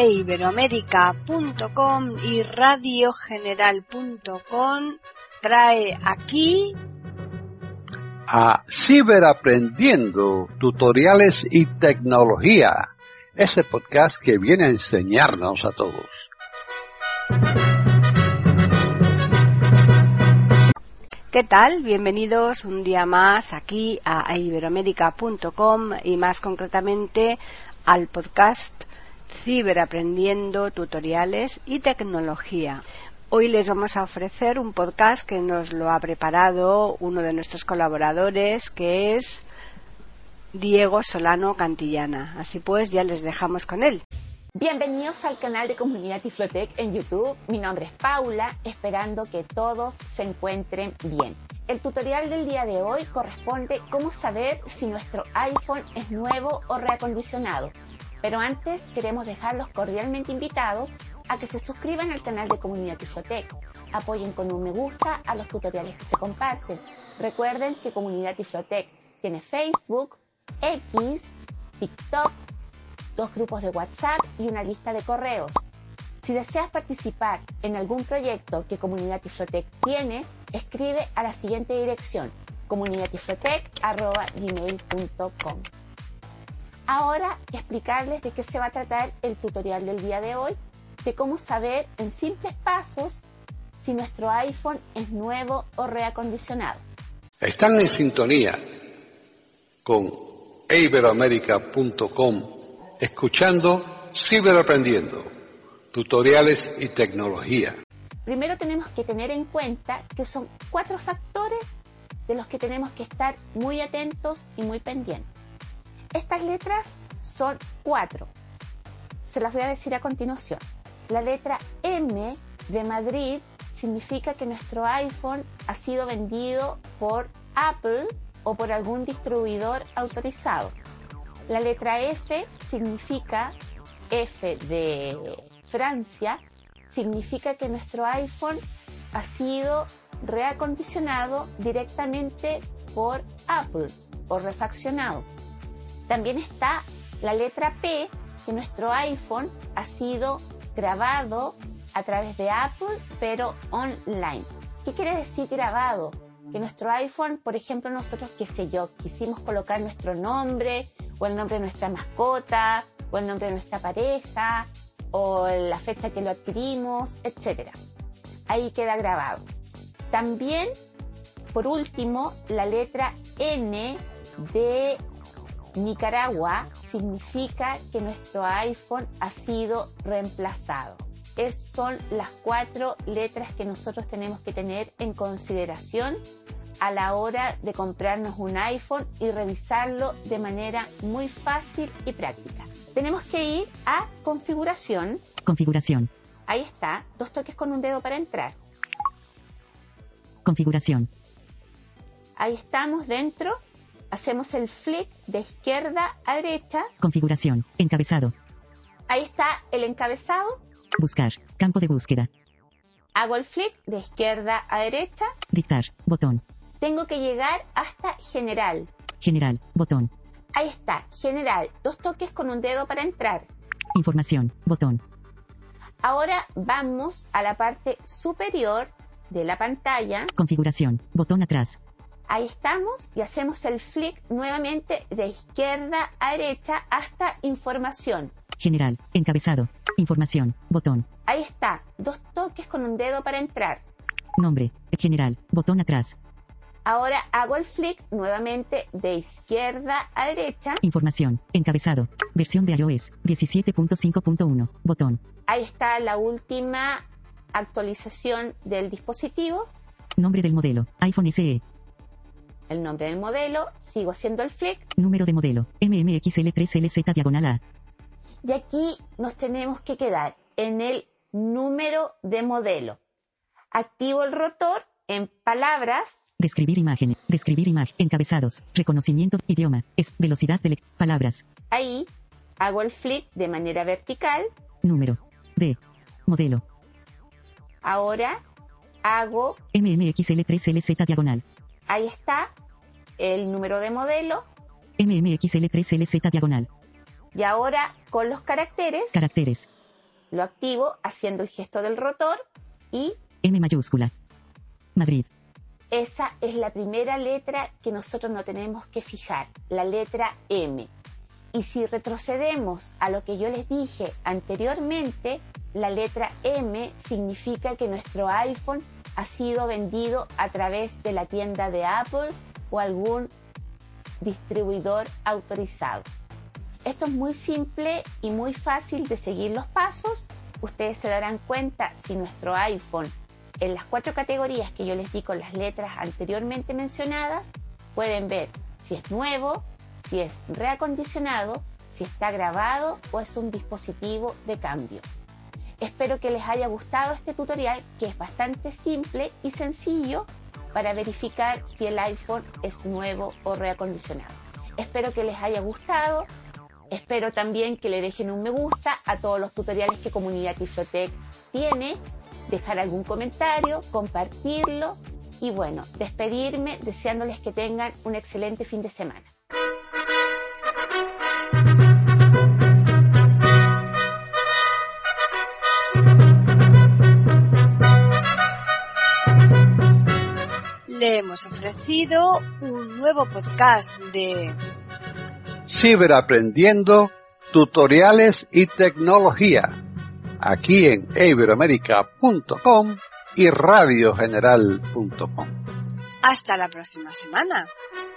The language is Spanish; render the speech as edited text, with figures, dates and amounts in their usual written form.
iberoamerica.com y radiogeneral.com trae aquí a Ciberaprendiendo, tutoriales y tecnología, ese podcast que viene a enseñarnos a todos. ¿Qué tal? Bienvenidos un día más aquí a iberoamerica.com y más concretamente al podcast Ciberaprendiendo, tutoriales y tecnología. Hoy les vamos a ofrecer un podcast que nos lo ha preparado uno de nuestros colaboradores, que es Diego Solano Cantillana. Así pues, ya les dejamos con él. Bienvenidos al canal de Comunidad Tiflotec en YouTube. Mi nombre es Paula, esperando que todos se encuentren bien. El tutorial del día de hoy corresponde cómo saber si nuestro iPhone es nuevo o reacondicionado. Pero antes queremos dejarlos cordialmente invitados a que se suscriban al canal de Comunidad Tiflotec. Apoyen con un me gusta a los tutoriales que se comparten. Recuerden que Comunidad Tiflotec tiene Facebook, X, TikTok, 2 grupos de WhatsApp y una lista de correos. Si deseas participar en algún proyecto que Comunidad Tiflotec tiene, escribe a la siguiente dirección: comunidadtiflotec@gmail.com. Ahora explicarles de qué se va a tratar el tutorial del día de hoy, de cómo saber en simples pasos si nuestro iPhone es nuevo o reacondicionado. Están en sintonía con iberoamerica.com, escuchando Ciberaprendiendo, tutoriales y tecnología. Primero tenemos que tener en cuenta que son 4 factores de los que tenemos que estar muy atentos y muy pendientes. Estas letras son 4. Se las voy a decir a continuación. La letra M de Madrid significa que nuestro iPhone ha sido vendido por Apple o por algún distribuidor autorizado. La letra F significa, F de Francia, significa que nuestro iPhone ha sido reacondicionado directamente por Apple o refaccionado. También está la letra P, que nuestro iPhone ha sido grabado a través de Apple, pero online. ¿Qué quiere decir grabado? Que nuestro iPhone, por ejemplo, nosotros, quisimos colocar nuestro nombre, o el nombre de nuestra mascota, o el nombre de nuestra pareja, o la fecha que lo adquirimos, etc. Ahí queda grabado. También, por último, la letra N de Nicaragua significa que nuestro iPhone ha sido reemplazado. Esas son las 4 letras que nosotros tenemos que tener en consideración a la hora de comprarnos un iPhone y revisarlo de manera muy fácil y práctica. Tenemos que ir a configuración. Configuración. Ahí está, 2 toques con un dedo para entrar. Configuración. Ahí estamos dentro. Hacemos el flick de izquierda a derecha. Configuración. Encabezado. Ahí está el encabezado. Buscar. Campo de búsqueda. Hago el flick de izquierda a derecha. Dictar. Botón. Tengo que llegar hasta general. General. Botón. Ahí está, general. 2 toques con un dedo para entrar. Información. Botón. Ahora vamos a la parte superior de la pantalla. Configuración. Botón atrás. Ahí estamos y hacemos el flick nuevamente de izquierda a derecha hasta información. General. Encabezado. Información. Botón. Ahí está, 2 toques con un dedo para entrar. Nombre. General. Botón atrás. Ahora hago el flick nuevamente de izquierda a derecha. Información. Encabezado. Versión de iOS 17.5.1. Botón. Ahí está la última actualización del dispositivo. Nombre del modelo. iPhone SE. El nombre del modelo. Sigo haciendo el flick. Número de modelo. MMXL3LZ/A. Y aquí nos tenemos que quedar en el número de modelo. Activo el rotor en palabras. Describir imágenes. Describir imagen. Encabezados. Reconocimiento. Idioma. Velocidad de palabras. Ahí hago el flick de manera vertical. Número. De. Modelo. Ahora hago MMXL3LZ/. Ahí está el número de modelo. MMXL3LZ/. Y ahora con los caracteres. Caracteres. Lo activo haciendo el gesto del rotor y M mayúscula. Madrid. esa es la primera letra que nosotros no tenemos que fijar, la letra M. Y si retrocedemos a lo que yo les dije anteriormente, la letra M significa que nuestro iPhone ha sido vendido a través de la tienda de Apple o algún distribuidor autorizado. Esto es muy simple y muy fácil de seguir los pasos. Ustedes se darán cuenta si nuestro iPhone, en las 4 categorías que yo les di con las letras anteriormente mencionadas, pueden ver si es nuevo, si es reacondicionado, si está grabado o es un dispositivo de cambio. Espero que les haya gustado este tutorial, que es bastante simple y sencillo para verificar si el iPhone es nuevo o reacondicionado. Espero que les haya gustado. Espero también que le dejen un me gusta a todos los tutoriales que Comunidad Tiflotec tiene, dejar algún comentario, compartirlo y bueno, despedirme deseándoles que tengan un excelente fin de semana. Le hemos ofrecido un nuevo podcast de Ciberaprendiendo, tutoriales y tecnología, aquí en iberoamerica.com y radiogeneral.com. Hasta la próxima semana.